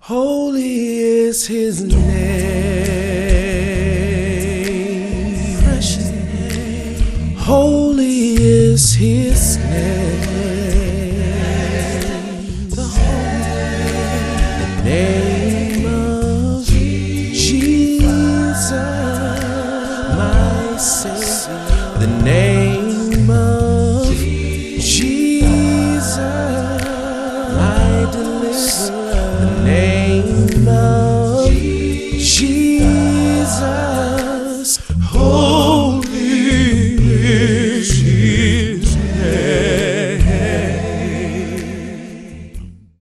Holy is his name. Precious name. Holy is his name. The holy name of Jesus, my Savior. The name